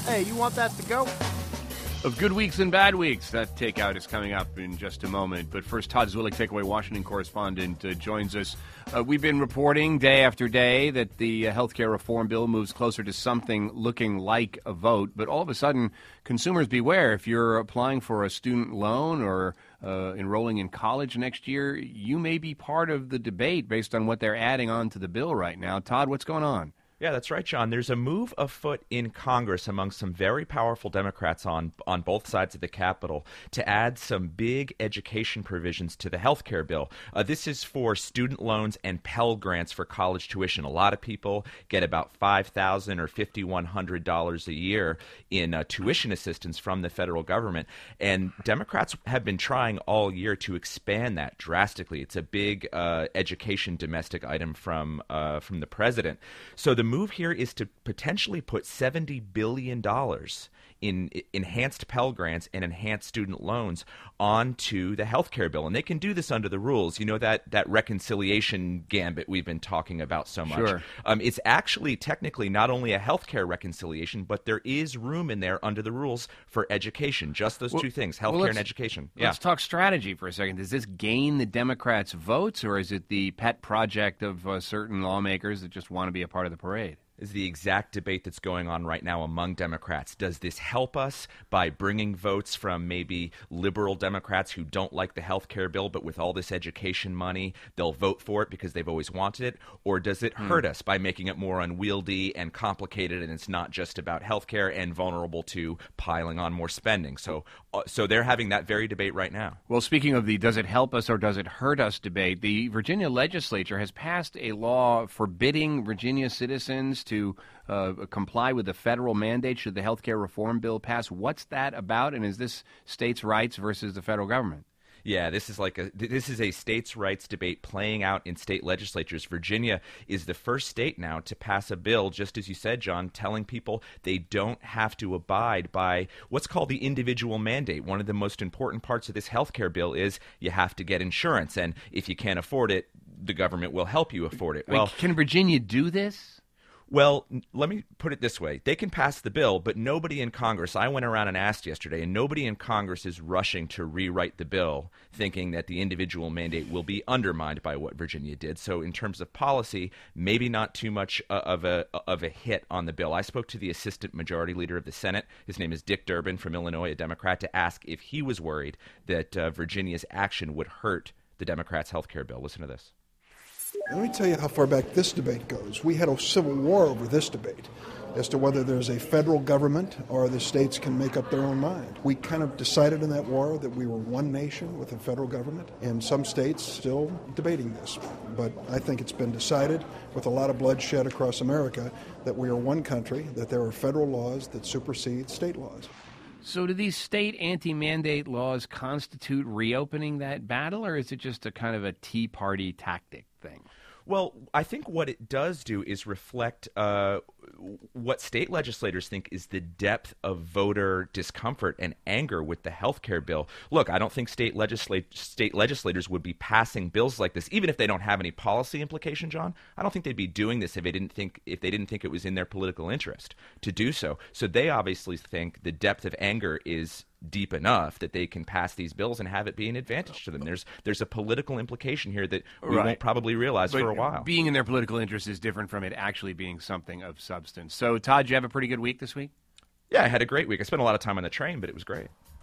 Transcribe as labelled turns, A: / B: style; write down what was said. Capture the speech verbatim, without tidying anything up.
A: Hey, you want that to go?
B: Of good weeks and bad weeks. That takeout is coming up in just a moment. But first, Todd Zwillich, Takeaway Washington correspondent, uh, joins us. Uh, we've been reporting day after day that the uh, health care reform bill moves closer to something looking like a vote. But all of a sudden, consumers beware. If you're applying for a student loan or uh, enrolling in college next year, you may be part of the debate based on what they're adding on to the bill right now. Todd, what's going on?
C: Yeah, that's right, John. There's a move afoot in Congress among some very powerful Democrats on on both sides of the Capitol to add some big education provisions to the health care bill. Uh, this is for student loans and Pell Grants for college tuition. A lot of people get about five thousand dollars or five thousand one hundred dollars a year in uh, tuition assistance from the federal government. And Democrats have been trying all year to expand that drastically. It's a big uh, education domestic item from uh, from the president. So the move here is to potentially put seventy billion dollars in enhanced Pell Grants and enhanced student loans onto the health care bill. And they can do this under the rules. You know, that, that reconciliation gambit we've been talking about so much.
B: Sure.
C: Um, it's actually technically not only a health care reconciliation, but there is room in there under the rules for education. Just those
B: well,
C: two things, health
B: well,
C: care and education. Yeah.
B: Let's talk strategy for a second. Does this gain the Democrats' votes, or is it the pet project of uh, certain lawmakers that just want to be a part of the parade?
C: Is the exact debate that's going on right now among Democrats. Does this help us by bringing votes from maybe liberal Democrats who don't like the health care bill, but with all this education money, they'll vote for it because they've always wanted it? Or does it hmm. hurt us by making it more unwieldy and complicated, and it's not just about health care and vulnerable to piling on more spending? So, uh, so they're having that very debate right now.
B: Well, speaking of the does it help us or does it hurt us debate, the Virginia legislature has passed a law forbidding Virginia citizens to uh, comply with the federal mandate should the health care reform bill pass. What's that about, and is this states' rights versus the federal government?
C: Yeah, this is like a this is a states' rights debate playing out in state legislatures. Virginia is the first state now to pass a bill, just as you said, John, telling people they don't have to abide by what's called the individual mandate. One of the most important parts of this health care bill is you have to get insurance, and if you can't afford it, the government will help you afford it.
B: Well, can Virginia do this?
C: Well, let me put it this way. They can pass the bill, but nobody in Congress, I went around and asked yesterday, and nobody in Congress is rushing to rewrite the bill, thinking that the individual mandate will be undermined by what Virginia did. So in terms of policy, maybe not too much of a of a hit on the bill. I spoke to the Assistant Majority Leader of the Senate. His name is Dick Durbin from Illinois, a Democrat, to ask if he was worried that uh, Virginia's action would hurt the Democrats' health care bill. Listen to this.
D: Let me tell you how far back this debate goes. We had a civil war over this debate as to whether there's a federal government or the states can make up their own mind. We kind of decided in that war that we were one nation with a federal government, and some states still debating this. But I think it's been decided with a lot of bloodshed across America that we are one country, that there are federal laws that supersede state laws.
B: So do these state anti-mandate laws constitute reopening that battle, or is it just a kind of a Tea Party tactic thing?
C: Well, I think what it does do is reflect uh, what state legislators think is the depth of voter discomfort and anger with the health care bill. Look, I don't think state, legislat- state legislators would be passing bills like this, even if they don't have any policy implication, John. I don't think they'd be doing this if they didn't think if they didn't think it was in their political interest to do so. So they obviously think the depth of anger is deep enough that they can pass these bills and have it be an advantage to them. There's there's a political implication here that we
B: right.
C: won't probably realize
B: but
C: for a while.
B: Being in their political interest is different from it actually being something of substance. So, Todd, you have a pretty good week this week?
C: Yeah, I had a great week. I spent a lot of time on the train, but it was great.